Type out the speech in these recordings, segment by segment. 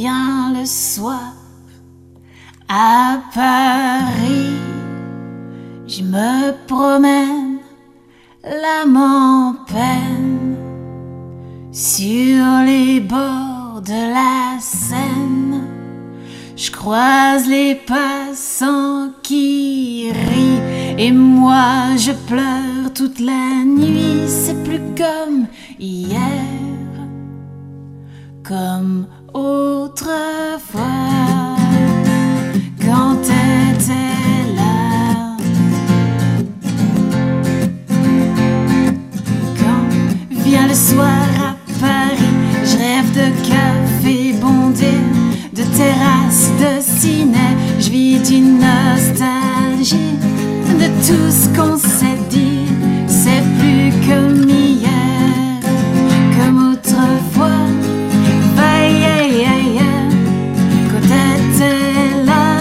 vient le soir à Paris. Je me promène, l'âme en peine, sur les bords de la Seine. Je croise les passants qui rient et moi je pleure toute la nuit. C'est plus comme hier, comme autrefois, quand t'étais là. Quand vient le soir à Paris, je rêve de café bondé, de terrasse, de ciné. Je vis d'une nostalgie de tout ce qu'on s'est dit. C'est plus comme hier, comme autrefois. Quand t'étais là,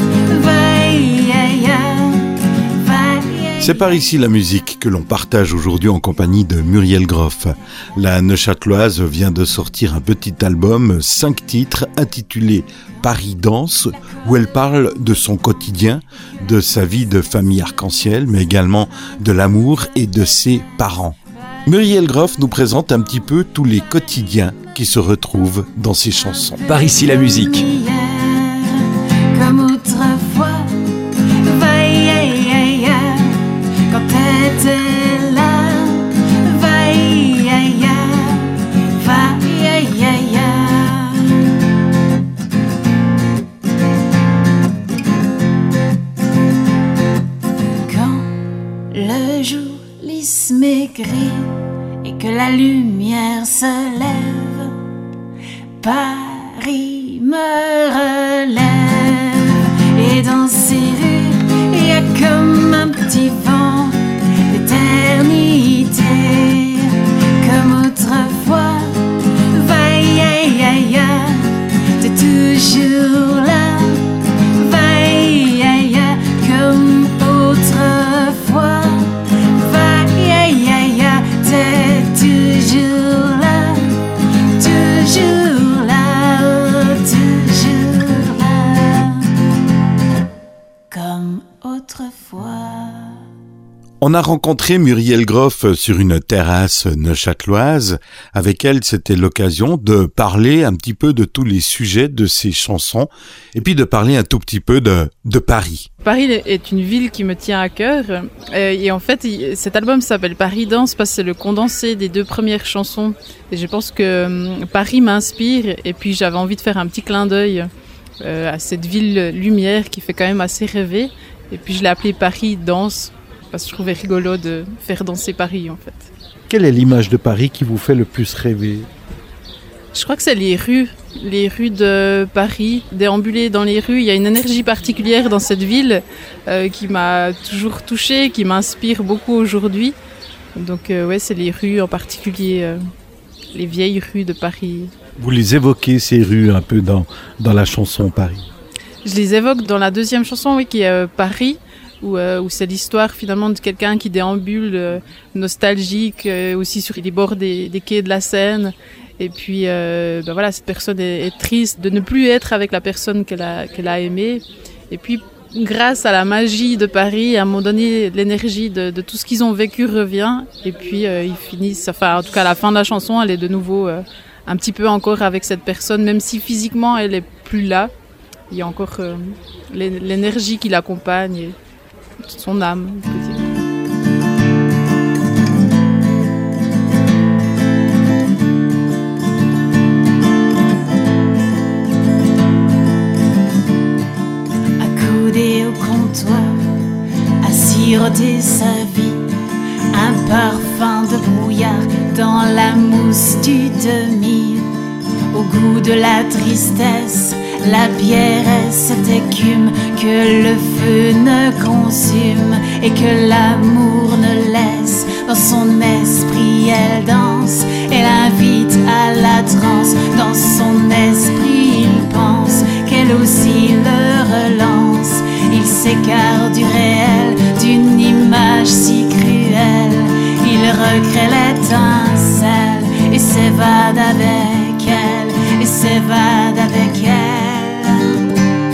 c'est par ici la musique que l'on partage aujourd'hui en compagnie de Muriel Groff. La Neuchâteloise vient de sortir un petit album, 5 titres, intitulé Paris Danse, où elle parle de son quotidien, de sa vie de famille arc-en-ciel, mais également de l'amour et de ses parents. Muriel Groff nous présente un petit peu tous les quotidiens qui se retrouvent dans ses chansons. Par ici la musique. Comme autrefois, quand t'étais là, quand le jour lisse maigrit et que la lumière se lève, Paris me relève. Et dans ces rues, il y a comme un petit vent d'éternité, comme autrefois. T'es toujours là, comme autrefois. T'es toujours là, toujours là, toujours là, comme autrefois. On a rencontré Muriel Groff sur une terrasse neuchâteloise. Avec elle, c'était l'occasion de parler un petit peu de tous les sujets de ses chansons et puis de parler un tout petit peu de Paris. Paris est une ville qui me tient à cœur et en fait cet album s'appelle Paris Danse parce que c'est le condensé des 2 premières chansons et je pense que Paris m'inspire et puis j'avais envie de faire un petit clin d'œil à cette ville lumière qui fait quand même assez rêver et puis je l'ai appelée Paris Danse parce que je trouvais rigolo de faire danser Paris en fait. Quelle est l'image de Paris qui vous fait le plus rêver ? Je crois que c'est les rues de Paris, déambuler dans les rues. Il y a une énergie particulière dans cette ville qui m'a toujours touchée, qui m'inspire beaucoup aujourd'hui. Donc ouais, c'est les rues en particulier, les vieilles rues de Paris. Vous les évoquez ces rues un peu dans la chanson Paris ? Je les évoque dans la deuxième chanson, oui, qui est Paris. Où c'est l'histoire finalement de quelqu'un qui déambule nostalgique aussi sur les bords des quais de la Seine et puis voilà, cette personne est triste de ne plus être avec la personne qu'elle a aimée et puis grâce à la magie de Paris à un moment donné l'énergie de tout ce qu'ils ont vécu revient et puis ils finissent, enfin en tout cas à la fin de la chanson elle est de nouveau un petit peu encore avec cette personne même si physiquement elle est plus là, il y a encore l'énergie qui l'accompagne et son âme, on peut dire. Accoudé au comptoir, à siroter sa vie, un parfum de brouillard dans la mousse du demi. Au goût de la tristesse, la bière est cette écume que le feu ne consume et que l'amour ne laisse. Dans son esprit elle danse, elle invite à la transe. Dans son esprit il pense qu'elle aussi le relance. Il s'écarte du réel, d'une image si cruelle. Il recrée l'étincelle et s'évade avec elle. Et s'évade avec elle.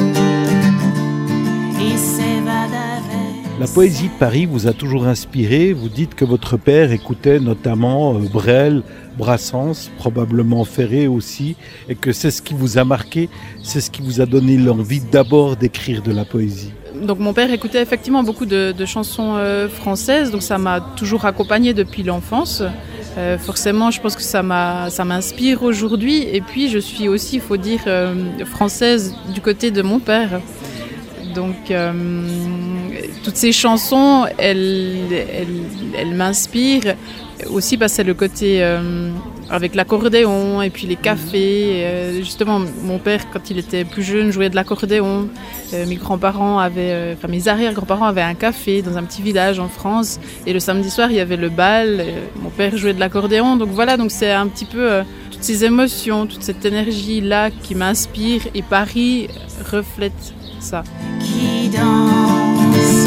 Il s'évade avec. La poésie de Paris vous a toujours inspiré. Vous dites que votre père écoutait notamment Brel, Brassens, probablement Ferré aussi, et que c'est ce qui vous a marqué, c'est ce qui vous a donné l'envie d'abord d'écrire de la poésie. Donc mon père écoutait effectivement beaucoup de chansons françaises, donc ça m'a toujours accompagnée depuis l'enfance. Forcément, je pense que ça m'inspire aujourd'hui. Et puis, je suis aussi, il faut dire, française du côté de mon père. Donc, toutes ces chansons, elles m'inspirent aussi parce que c'est le côté avec l'accordéon et puis les cafés. Justement, mon père, quand il était plus jeune, jouait de l'accordéon. Mes grands-parents avaient, mes arrière-grands-parents avaient un café dans un petit village en France. Et le samedi soir, il y avait le bal. Mon père jouait de l'accordéon. Donc voilà, donc c'est un petit peu toutes ces émotions, toute cette énergie-là qui m'inspire. Et Paris reflète ça. Qui danse,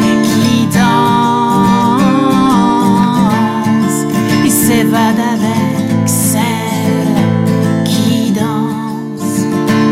il s'évade avec celle qui danse.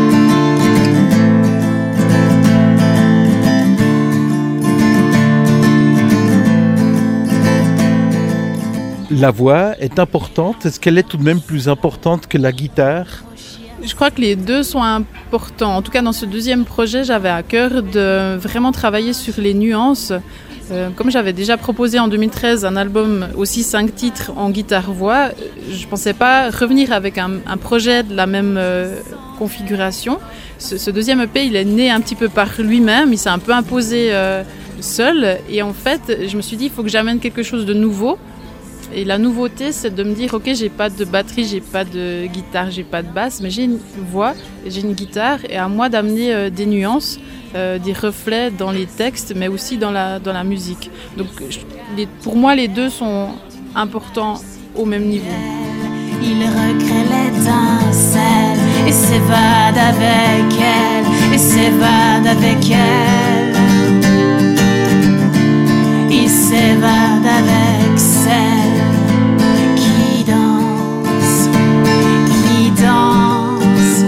La voix est importante. Est-ce qu'elle est tout de même plus importante que la guitare ? Je crois que les deux sont importants. En tout cas, dans ce deuxième projet, j'avais à cœur de vraiment travailler sur les nuances. Comme j'avais déjà proposé en 2013 un album aussi 5 titres en guitare-voix, je ne pensais pas revenir avec un projet de la même configuration. Ce deuxième EP, il est né un petit peu par lui-même, il s'est un peu imposé seul. Et en fait, je me suis dit, il faut que j'amène quelque chose de nouveau. Et la nouveauté, c'est de me dire, ok, j'ai pas de batterie, j'ai pas de guitare, j'ai pas de basse, mais j'ai une voix, j'ai une guitare, et à moi d'amener des nuances, des reflets dans les textes, mais aussi dans la musique. Donc, pour moi, les deux sont importants au même niveau. Il recrée l'étincelle et s'évade avec elle, et s'évade avec elle. Il s'évade avec celle qui danse, qui danse.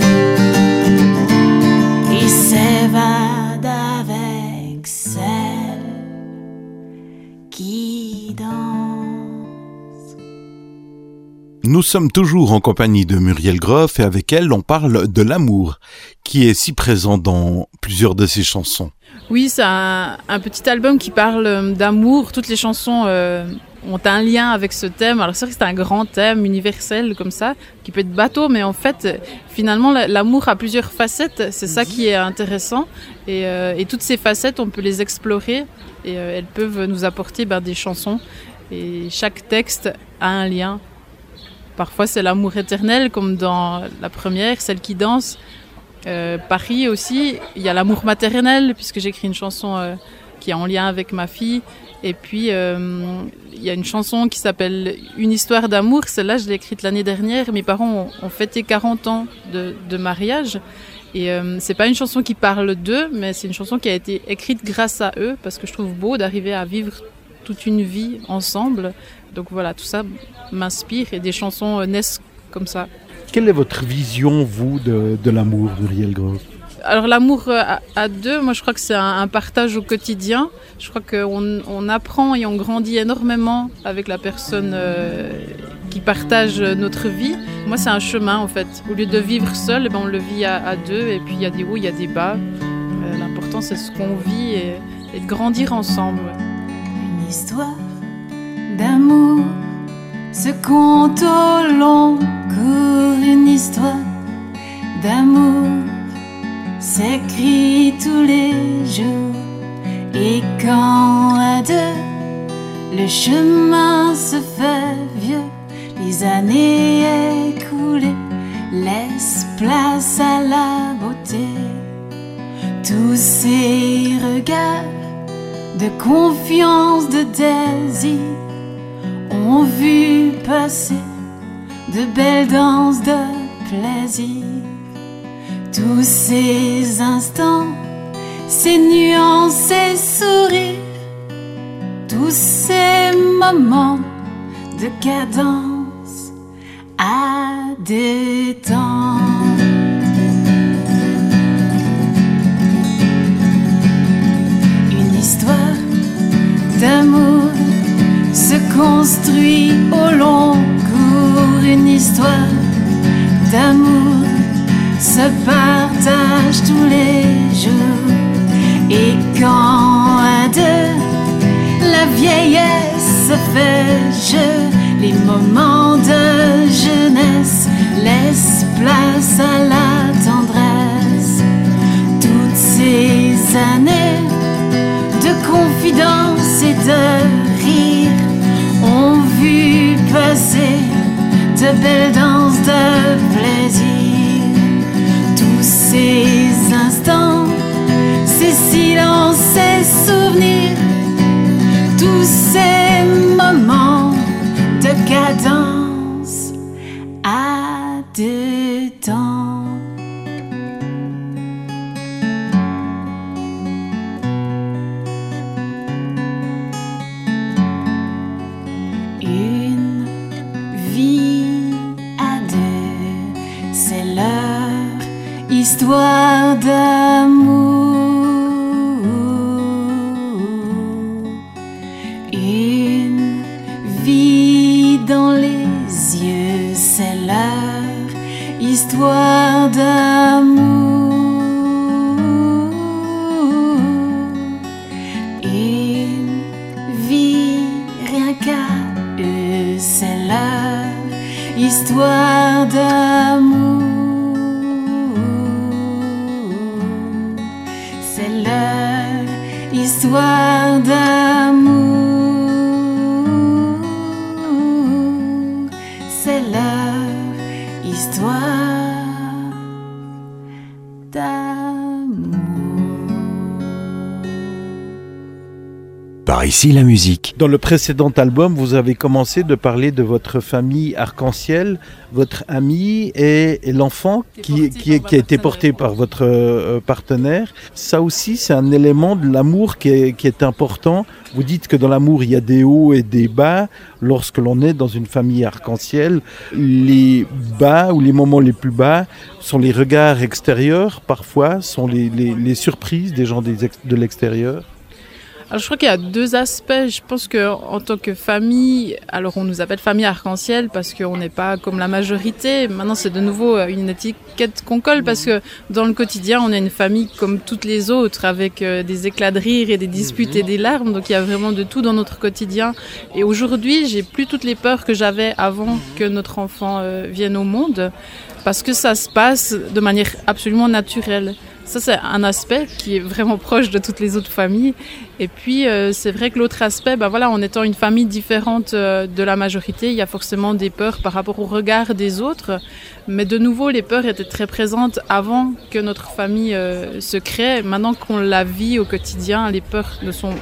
Il s'évade avec celle qui danse. Nous sommes toujours en compagnie de Muriel Groff et avec elle, on parle de l'amour, qui est si présent dans plusieurs de ses chansons. Oui, c'est un petit album qui parle d'amour. Toutes les chansons ont un lien avec ce thème. Alors c'est vrai que c'est un grand thème universel comme ça, qui peut être bateau, mais en fait, finalement, l'amour a plusieurs facettes. C'est ça qui est intéressant. Et toutes ces facettes, on peut les explorer et elles peuvent nous apporter des chansons. Et chaque texte a un lien. Parfois, c'est l'amour éternel, comme dans la première, celle qui danse. Paris aussi, il y a l'amour maternel, puisque j'écris une chanson qui est en lien avec ma fille. Et puis, il y a une chanson qui s'appelle Une histoire d'amour. Celle-là, je l'ai écrite l'année dernière. Mes parents ont fêté 40 ans de mariage. Et c'est pas une chanson qui parle d'eux, mais c'est une chanson qui a été écrite grâce à eux, parce que je trouve beau d'arriver à vivre toute une vie ensemble. Donc voilà, tout ça m'inspire et des chansons naissent comme ça. Quelle est votre vision, vous, de l'amour, Muriel Groff ? Alors l'amour à deux, moi je crois que c'est un partage au quotidien. Je crois qu'on apprend et on grandit énormément avec la personne qui partage notre vie. Moi c'est un chemin en fait. Au lieu de vivre seul, on le vit à deux et puis il y a des hauts, il y a des bas. L'important c'est ce qu'on vit et de grandir ensemble. Une histoire d'amour se conte au long cours, une histoire d'amour s'écrit tous les jours. Et quand à deux le chemin se fait vieux, les années écoulées laissent place à la beauté. Tous ces regards de confiance, de désir ont vu passer de belles danses de plaisir. Tous ces instants, ces nuances, ces sourires, tous ces moments de cadence à détendre. construit au long cours une histoire d'amour se partage tous les jours. Et quand à deux la vieillesse se fait jeu, les moments de jeunesse laissent place à la tendresse. Toutes ces années de confidence et de rire ont vu passer de belles danses de plaisir. Tous ces instants, ces silences, ces souvenirs, tous ces moments de cadence à deux temps. Une vie à deux, c'est leur histoire d'amour. Une vie dans les yeux, c'est leur histoire d'amour. Une vie rien qu'à eux, c'est leur histoire d'amour. C'est leur histoire d'amour. C'est leur histoire d'amour. Par ici la musique. Dans le précédent album, vous avez commencé de parler de votre famille arc-en-ciel, votre ami et l'enfant qui a été porté par votre partenaire. Ça aussi, c'est un élément de l'amour qui est important. Vous dites que dans l'amour, il y a des hauts et des bas. Lorsque l'on est dans une famille arc-en-ciel, les bas ou les moments les plus bas sont les regards extérieurs, parfois, sont les surprises des gens de l'extérieur. Alors, je crois qu'il y a deux aspects. Je pense qu'en tant que famille, alors on nous appelle famille arc-en-ciel parce qu'on n'est pas comme la majorité. Maintenant, c'est de nouveau une étiquette qu'on colle parce que dans le quotidien, on est une famille comme toutes les autres avec des éclats de rire et des disputes et des larmes. Donc, il y a vraiment de tout dans notre quotidien. Et aujourd'hui, j'ai plus toutes les peurs que j'avais avant que notre enfant vienne au monde parce que ça se passe de manière absolument naturelle. Ça, c'est un aspect qui est vraiment proche de toutes les autres familles. Et puis, c'est vrai que l'autre aspect, en étant une famille différente de la majorité, il y a forcément des peurs par rapport au regard des autres. Mais de nouveau, les peurs étaient très présentes avant que notre famille se crée. Maintenant qu'on la vit au quotidien, les peurs ne sont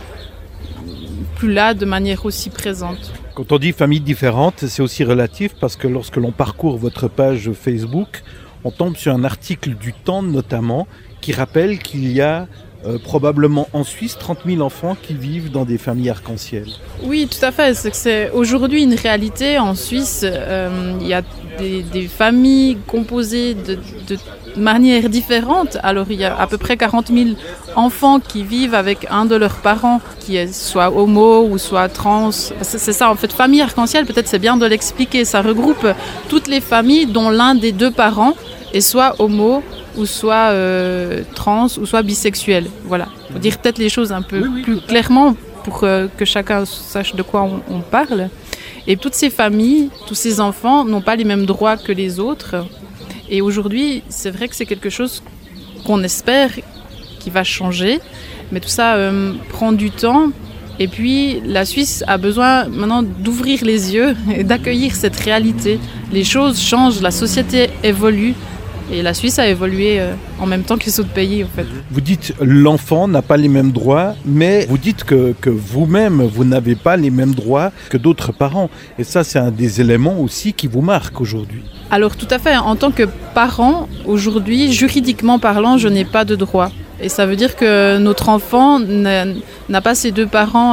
plus là de manière aussi présente. Quand on dit famille différente, c'est aussi relatif parce que lorsque l'on parcourt votre page Facebook, on tombe sur un article du Temps notamment qui rappelle qu'il y a probablement en Suisse 30 000 enfants qui vivent dans des familles arc-en-ciel. Oui, tout à fait. C'est aujourd'hui une réalité. En Suisse, il y a des familles composées de manière différente. Alors, il y a à peu près 40 000 enfants qui vivent avec un de leurs parents qui est soit homo ou soit trans. C'est ça, en fait. Famille arc-en-ciel, peut-être c'est bien de l'expliquer. Ça regroupe toutes les familles dont l'un des deux parents est soit homo ou soit trans ou soit bisexuel. Voilà. Il faut dire peut-être les choses un peu plus clairement pour que chacun sache de quoi on parle. Et toutes ces familles, tous ces enfants n'ont pas les mêmes droits que les autres. Et aujourd'hui, c'est vrai que c'est quelque chose qu'on espère qui va changer. Mais tout ça prend du temps. Et puis, la Suisse a besoin maintenant d'ouvrir les yeux et d'accueillir cette réalité. Les choses changent, la société évolue. Et la Suisse a évolué en même temps que les autres pays, en fait. Vous dites l'enfant n'a pas les mêmes droits, mais vous dites que vous-même, vous n'avez pas les mêmes droits que d'autres parents. Et ça, c'est un des éléments aussi qui vous marque aujourd'hui. Alors, tout à fait. En tant que parent, aujourd'hui, juridiquement parlant, je n'ai pas de droits. Et ça veut dire que notre enfant n'a pas ses deux parents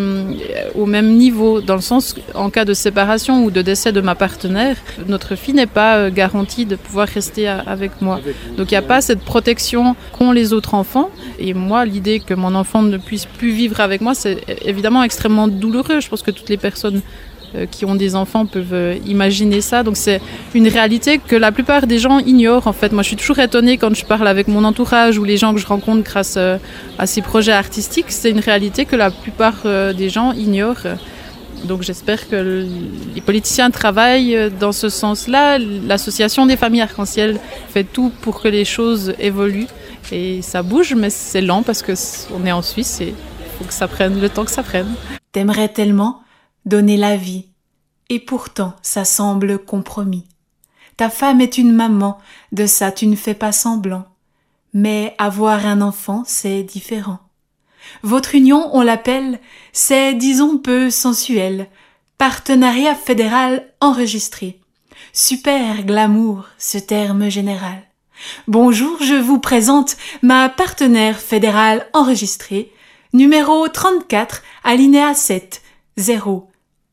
au même niveau, dans le sens, en cas de séparation ou de décès de ma partenaire, notre fille n'est pas garantie de pouvoir rester avec moi. Donc il n'y a pas cette protection qu'ont les autres enfants. Et moi, l'idée que mon enfant ne puisse plus vivre avec moi, c'est évidemment extrêmement douloureux. Je pense que toutes les personnes qui ont des enfants peuvent imaginer ça. Donc c'est une réalité que la plupart des gens ignorent en fait. Moi je suis toujours étonnée quand je parle avec mon entourage ou les gens que je rencontre grâce à ces projets artistiques. C'est une réalité que la plupart des gens ignorent. Donc j'espère que les politiciens travaillent dans ce sens-là. L'association des familles arc-en-ciel fait tout pour que les choses évoluent. Et ça bouge, mais c'est lent parce qu'on est en Suisse et il faut que ça prenne le temps que ça prenne. T'aimerais tellement donner la vie, et pourtant ça semble compromis. Ta femme est une maman, de ça tu ne fais pas semblant. Mais avoir un enfant, c'est différent. Votre union, on l'appelle, c'est disons peu sensuel, partenariat fédéral enregistré. Super glamour, ce terme général. Bonjour, je vous présente ma partenaire fédérale enregistrée, numéro 34, alinéa 7, 0.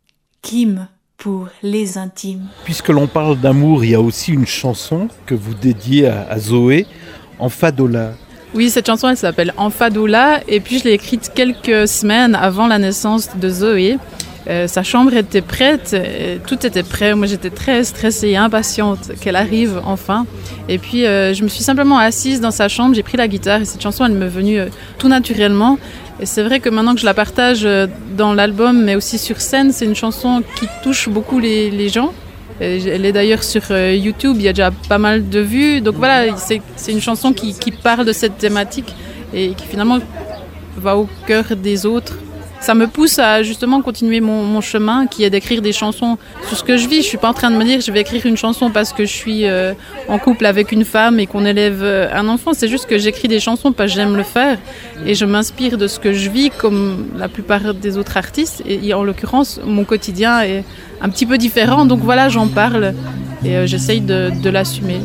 Kim pour les intimes. Puisque l'on parle d'amour, il y a aussi une chanson que vous dédiez à Zoé, Enfadola. Oui, cette chanson, elle s'appelle Enfadola, et puis je l'ai écrite quelques semaines avant la naissance de Zoé. Sa chambre était prête, tout était prêt. Moi, j'étais très stressée et impatiente qu'elle arrive enfin. Et puis, je me suis simplement assise dans sa chambre, j'ai pris la guitare, et cette chanson, elle m'est venue tout naturellement. Et c'est vrai que maintenant que je la partage dans l'album, mais aussi sur scène, c'est une chanson qui touche beaucoup les gens. Elle est d'ailleurs sur YouTube, il y a déjà pas mal de vues. Donc voilà, c'est une chanson qui parle de cette thématique et qui finalement va au cœur des autres. Ça me pousse à justement continuer mon chemin, qui est d'écrire des chansons sur ce que je vis. Je suis pas en train de me dire je vais écrire une chanson parce que je suis en couple avec une femme et qu'on élève un enfant. C'est juste que j'écris des chansons parce que j'aime le faire et je m'inspire de ce que je vis comme la plupart des autres artistes. Et en l'occurrence, mon quotidien est un petit peu différent. Donc voilà, j'en parle et j'essaye de l'assumer.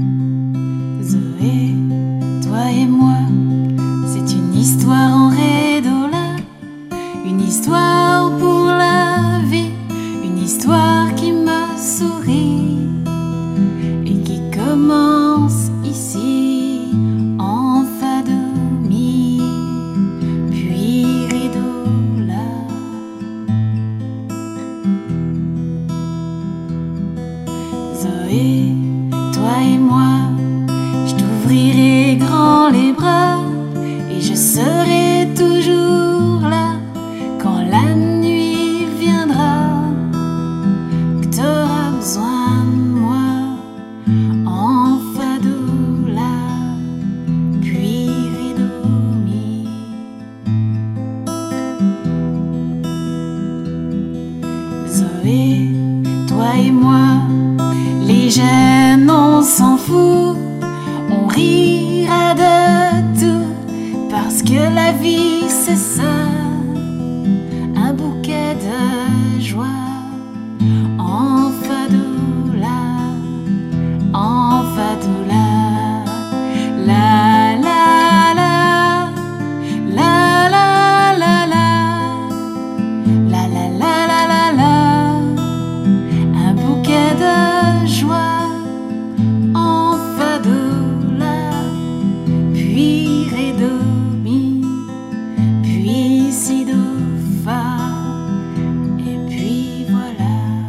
Zoé, toi et moi, c'est une histoire en rédola. Une histoire pour la vie, une histoire qui me sourit et qui commence ici en fa do mi, puis ré do la. Zoé, toi et moi, je t'ouvrirai grand les bras et je serai toujours là. Quand la nuit viendra, que t'auras besoin de moi, en fa do la, puis ré do mi. Zoé, toi et moi, les jeunes on s'en fout, on rira de tout, parce que la vie c'est ça. Un bouquet de joie, en fa do la, en fa do la, la la la, la la la la, la la la la la la, un bouquet de joie, en fa do la, puis ré do mi, puis si do fa. Et puis voilà.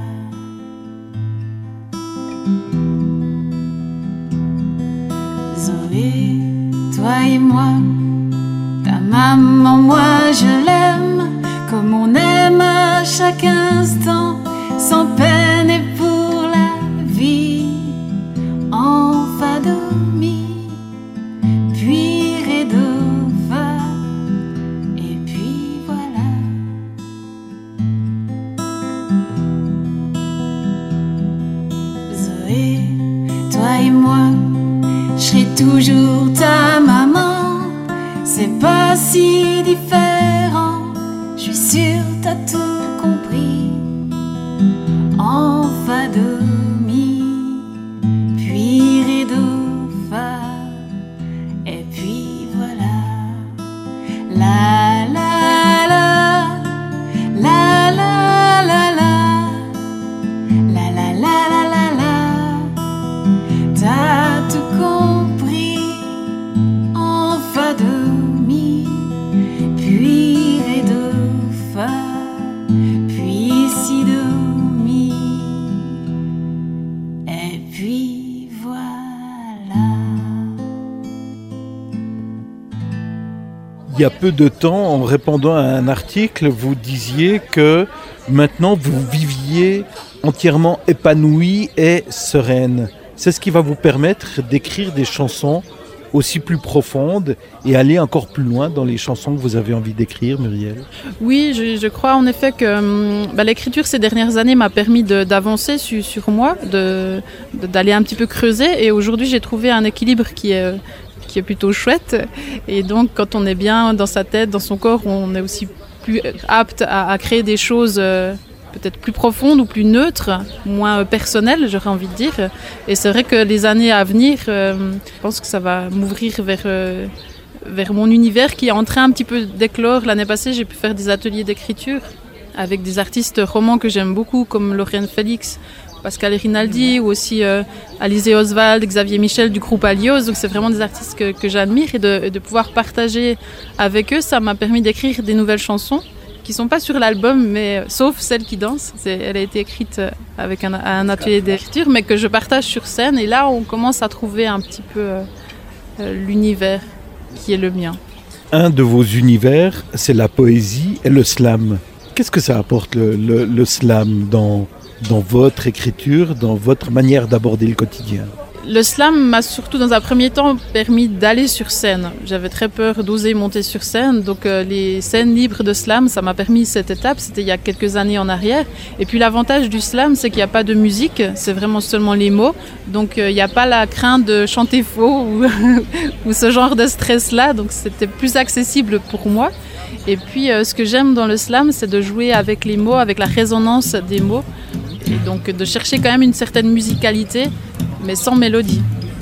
Zoé, toi et moi, ta maman, moi je l'aime, comme on aime à chaque instant, sans peine et pour la vie, en fa do mi, puis ré do fa. Et puis voilà. Zoé, toi et moi, je serai toujours ta maman. C'est pas si différent, je suis sûre t'as tout compris. En fa do mi, puis ré do fa. Et puis voilà. puis voilà. Il y a peu de temps, en répondant à un article, vous disiez que maintenant vous viviez entièrement épanouie et sereine. C'est ce qui va vous permettre d'écrire des chansons aussi plus profondes et aller encore plus loin dans les chansons que vous avez envie d'écrire, Muriel. Oui, je crois en effet que l'écriture ces dernières années m'a permis d'avancer sur moi, d'aller un petit peu creuser. Et aujourd'hui, j'ai trouvé un équilibre qui est plutôt chouette. Et donc, quand on est bien dans sa tête, dans son corps, on est aussi plus apte à créer des choses peut-être plus profondes ou plus neutres, moins personnelles, j'aurais envie de dire. Et c'est vrai que les années à venir, je pense que ça va m'ouvrir vers mon univers qui est en train un petit peu d'éclore. L'année passée, j'ai pu faire des ateliers d'écriture avec des artistes romans que j'aime beaucoup, comme Lauriane Félix, Pascal Rinaldi ou aussi Alizé Oswald, Xavier Michel du groupe Alios. Donc c'est vraiment des artistes que j'admire et de pouvoir partager avec eux, ça m'a permis d'écrire des nouvelles chansons qui ne sont pas sur l'album, mais sauf celle qui danse. Elle a été écrite avec un atelier d'écriture, mais que je partage sur scène. Et là, on commence à trouver un petit peu l'univers qui est le mien. Un de vos univers, c'est la poésie et le slam. Qu'est-ce que ça apporte le slam dans votre écriture, dans votre manière d'aborder le quotidien? Le slam m'a surtout dans un premier temps permis d'aller sur scène. J'avais très peur d'oser monter sur scène, donc les scènes libres de slam, ça m'a permis cette étape, c'était il y a quelques années en arrière. Et puis l'avantage du slam, c'est qu'il n'y a pas de musique, c'est vraiment seulement les mots, donc il n'y a pas la crainte de chanter faux ou ce genre de stress-là, donc c'était plus accessible pour moi. Et puis ce que j'aime dans le slam, c'est de jouer avec les mots, avec la résonance des mots, et donc de chercher quand même une certaine musicalité, mais sans mélodie.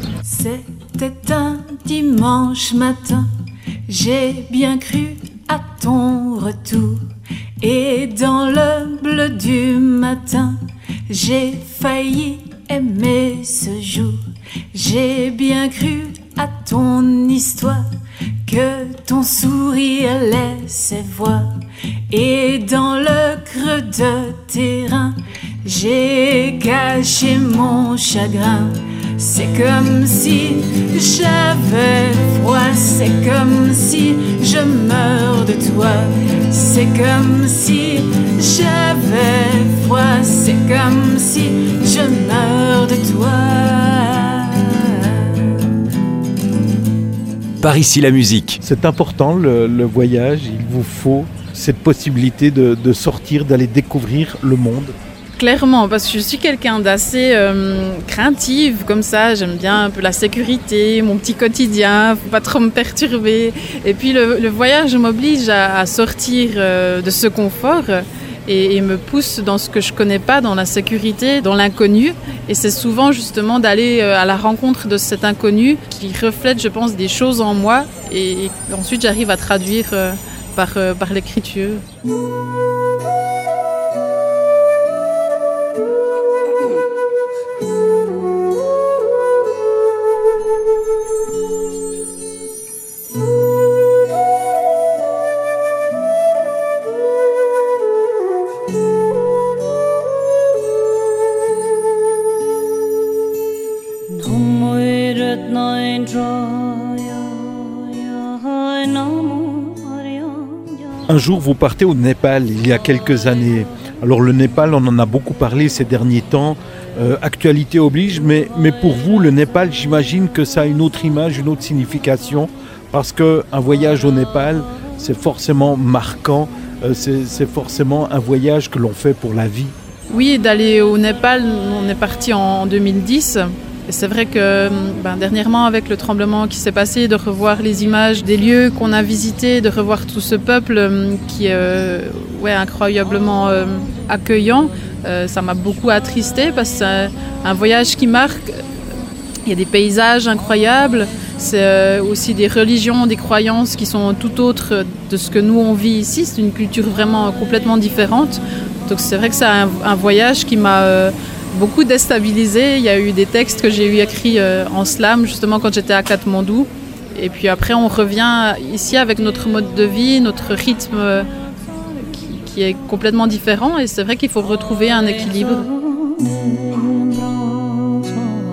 C'était un dimanche matin, j'ai bien cru à ton retour. Et dans le bleu du matin, j'ai failli aimer ce jour. J'ai bien cru à ton histoire, que ton sourire laissait voir. Et dans le creux de tes reins, j'ai caché mon chagrin. C'est comme si j'avais froid, c'est comme si je meurs de toi. C'est comme si j'avais froid, c'est comme si je meurs de toi. Par ici la musique. C'est important le voyage, il vous faut cette possibilité de sortir, d'aller découvrir le monde. Clairement, parce que je suis quelqu'un d'assez craintive comme ça, j'aime bien un peu la sécurité, mon petit quotidien, faut pas trop me perturber. Et puis le voyage m'oblige à sortir de ce confort et me pousse dans ce que je connais pas, dans la sécurité, dans l'inconnu. Et c'est souvent justement d'aller à la rencontre de cet inconnu qui reflète, je pense, des choses en moi et ensuite j'arrive à traduire par l'écriture. Un jour, vous partez au Népal, il y a quelques années. Alors le Népal, on en a beaucoup parlé ces derniers temps, actualité oblige, mais pour vous, le Népal, j'imagine que ça a une autre image, une autre signification, parce qu'un voyage au Népal, c'est forcément marquant, c'est forcément un voyage que l'on fait pour la vie. Oui, d'aller au Népal, on est parti en 2010. Et c'est vrai que dernièrement, avec le tremblement qui s'est passé, de revoir les images des lieux qu'on a visités, de revoir tout ce peuple qui est incroyablement accueillant, ça m'a beaucoup attristée parce que c'est un voyage qui marque. Il y a des paysages incroyables, c'est aussi des religions, des croyances qui sont tout autres de ce que nous on vit ici. C'est une culture vraiment complètement différente. Donc c'est vrai que c'est un voyage qui m'a beaucoup déstabilisée. Il y a eu des textes que j'ai eu écrits en slam justement quand j'étais à Katmandou. Et puis après on revient ici avec notre mode de vie, notre rythme qui est complètement différent. Et c'est vrai qu'il faut retrouver un équilibre.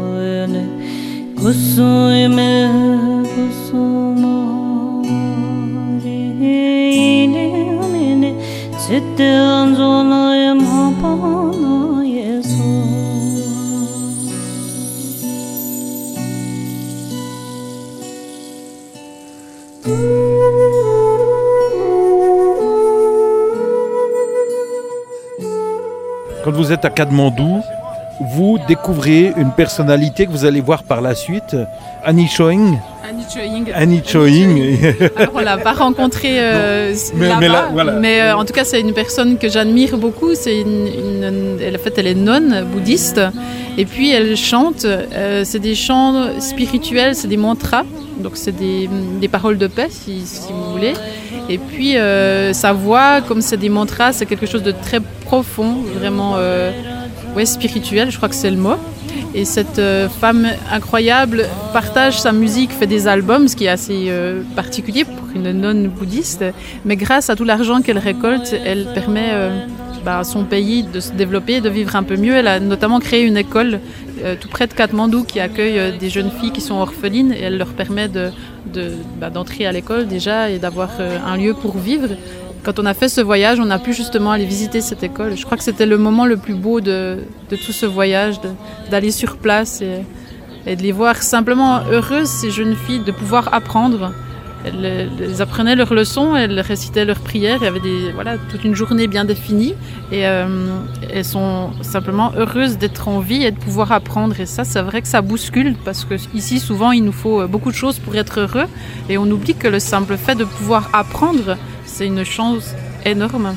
Quand vous êtes à Katmandou, vous découvrez une personnalité que vous allez voir par la suite, Annie Choing. Annie Choing. Alors, on l'a pas rencontrée mais en tout cas c'est une personne que j'admire beaucoup. C'est elle est nonne bouddhiste et puis elle chante. C'est des chants spirituels, c'est des mantras, donc c'est des paroles de paix si vous voulez. Et puis sa voix, comme c'est des mantras, c'est quelque chose de très profond, vraiment spirituel, je crois que c'est le mot. Et cette femme incroyable partage sa musique, fait des albums, ce qui est assez particulier pour une nonne bouddhiste. Mais grâce à tout l'argent qu'elle récolte, elle permet à son pays de se développer, de vivre un peu mieux. Elle a notamment créé une école tout près de Katmandou qui accueille des jeunes filles qui sont orphelines et elle leur permet d'entrer à l'école déjà et d'avoir un lieu pour vivre. Quand on a fait ce voyage, on a pu justement aller visiter cette école. Je crois que c'était le moment le plus beau de tout ce voyage, d'aller sur place et de les voir simplement heureuses, ces jeunes filles, de pouvoir apprendre. Elles apprenaient leurs leçons, elles récitaient leurs prières, il y avait toute une journée bien définie et elles sont simplement heureuses d'être en vie et de pouvoir apprendre. Et ça, c'est vrai que ça bouscule parce que ici, souvent, il nous faut beaucoup de choses pour être heureux et on oublie que le simple fait de pouvoir apprendre, c'est une chance énorme.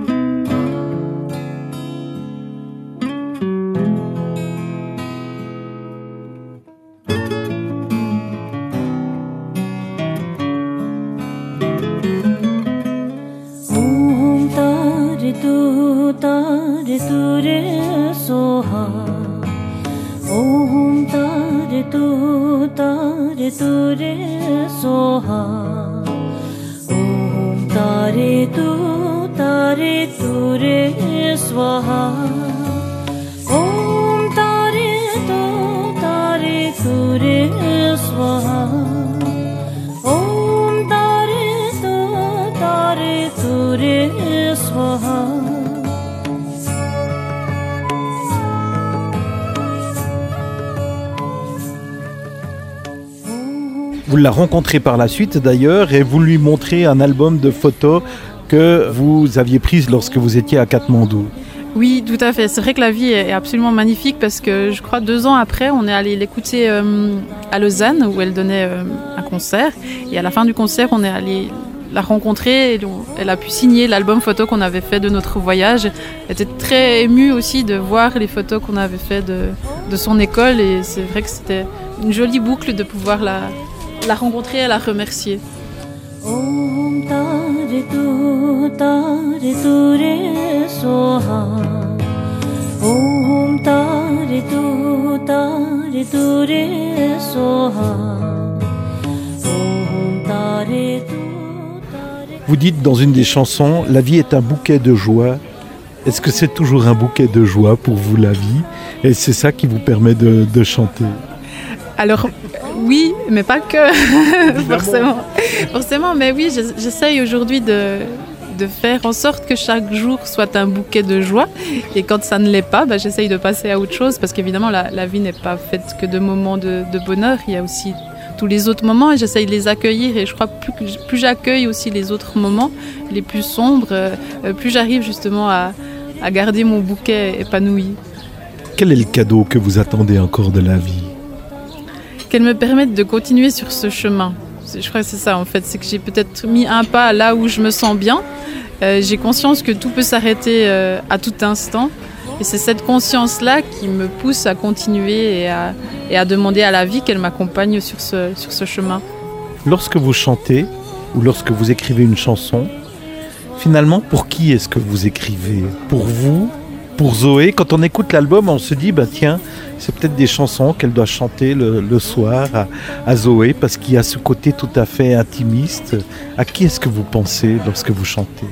Vous la rencontrez par la suite d'ailleurs et vous lui montrez un album de photos que vous aviez prises lorsque vous étiez à Katmandou. Oui, tout à fait. C'est vrai que la vie est absolument magnifique parce que je crois 2 ans après, on est allé l'écouter à Lausanne où elle donnait un concert. Et à la fin du concert, on est allé la rencontrer. Et elle a pu signer l'album photo qu'on avait fait de notre voyage. Elle était très émue aussi de voir les photos qu'on avait fait de son école. Et c'est vrai que c'était une jolie boucle de pouvoir la rencontrer et la remercier. Vous dites dans une des chansons, la vie est un bouquet de joie. Est-ce que c'est toujours un bouquet de joie pour vous, la vie? Et c'est ça qui vous permet de chanter? Alors, oui, mais pas que, forcément. Mais oui, j'essaye aujourd'hui de faire en sorte que chaque jour soit un bouquet de joie. Et quand ça ne l'est pas, j'essaye de passer à autre chose parce qu'évidemment, la vie n'est pas faite que de moments de bonheur. Il y a aussi tous les autres moments et j'essaye de les accueillir. Et je crois que plus j'accueille aussi les autres moments, les plus sombres, plus j'arrive justement à garder mon bouquet épanoui. Quel est le cadeau que vous attendez encore de la vie? Qu'elle me permette de continuer sur ce chemin. Je crois que c'est ça en fait, c'est que j'ai peut-être mis un pas là où je me sens bien. J'ai conscience que tout peut s'arrêter à tout instant. Et c'est cette conscience-là qui me pousse à continuer et à demander à la vie qu'elle m'accompagne sur ce chemin. Lorsque vous chantez ou lorsque vous écrivez une chanson, finalement, pour qui est-ce que vous écrivez? Pour vous? Pour Zoé? Quand on écoute l'album, on se dit, tiens, c'est peut-être des chansons qu'elle doit chanter le soir à Zoé, parce qu'il y a ce côté tout à fait intimiste. À qui est-ce que vous pensez lorsque vous chantez?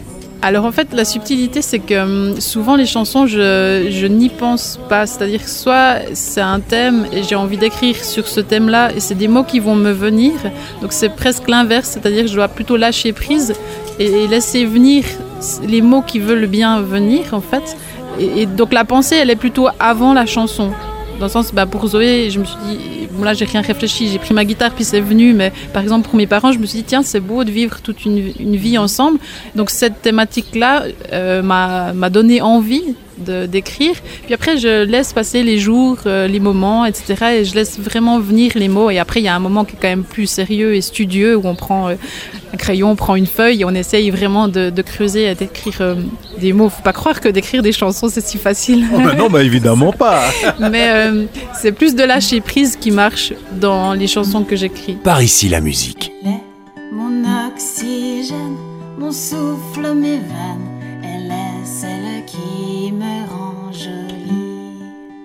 Alors en fait, la subtilité, c'est que souvent les chansons, je n'y pense pas. C'est-à-dire que soit c'est un thème et j'ai envie d'écrire sur ce thème-là et c'est des mots qui vont me venir. Donc c'est presque l'inverse, c'est-à-dire que je dois plutôt lâcher prise et laisser venir les mots qui veulent bien venir en fait. Et donc la pensée, elle est plutôt avant la chanson. Dans le sens, pour Zoé, je me suis dit, bon là j'ai rien réfléchi, j'ai pris ma guitare puis c'est venu, mais par exemple pour mes parents, je me suis dit, tiens, c'est beau de vivre toute une vie ensemble. Donc cette thématique-là m'a donné envie d'écrire. Puis après, je laisse passer les jours, les moments, etc. Et je laisse vraiment venir les mots. Et après, il y a un moment qui est quand même plus sérieux et studieux où on prend un crayon, on prend une feuille et on essaye vraiment de creuser et d'écrire des mots. Faut pas croire que d'écrire des chansons, c'est si facile. Oh ben non, évidemment pas. Mais c'est plus de lâcher prise qui marche dans les chansons que j'écris. Par ici la musique. Elle est mon oxygène, mon souffle, mes veines. Elle est celle qui me rend jolie.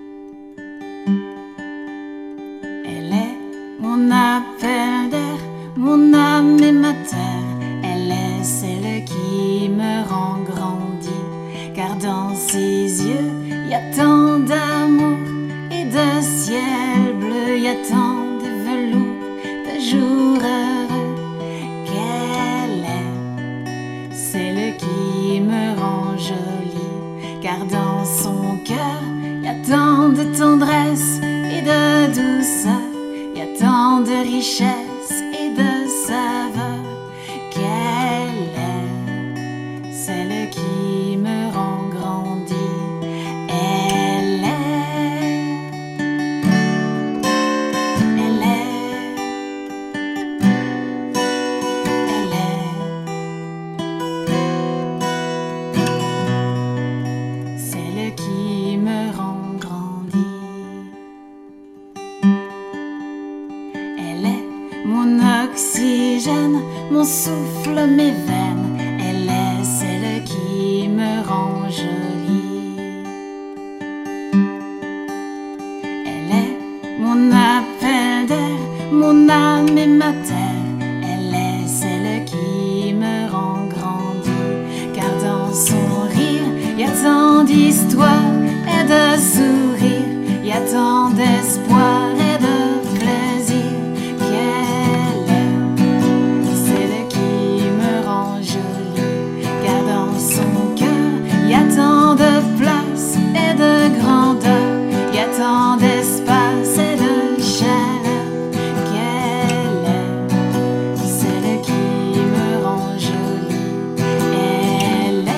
Elle est mon appel d'air, mon âme et ma terre. Elle est celle qui me rend grandi. Car dans ses yeux, y a tant d'amour et de ciel bleu. Y a tant de velours, de jours heureux. Qu'elle est celle qui me rend jolie. Car dans son cœur, y a tant de tendresse et de douceur. Y a tant de richesse et de saveur. Qu'elle est celle qui me rend grandi. Elle est celle qui me rend grandi. Elle est mon oxygène, mon souffle, mes veines. Elle est celle qui me rend jolie. Elle est mon appel d'air, mon âme et ma terre. Elle est celle qui me rend grandi. Car dans son rire, y a tant d'histoire et de sourire. Y a tant d'espoir et de plaisir. Qu'elle est celle qui me rend jolie. Car dans son cœur, y a tant de place et de grandeur. Y a tant d'espace et de chaleur. Qu'elle est celle qui me rend jolie. Elle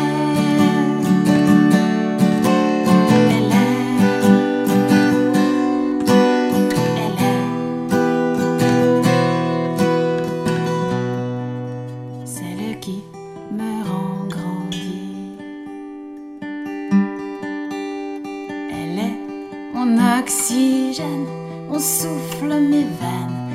est celle qui me rend grandi. Elle est mon oxygène, mon souffle, mes veines.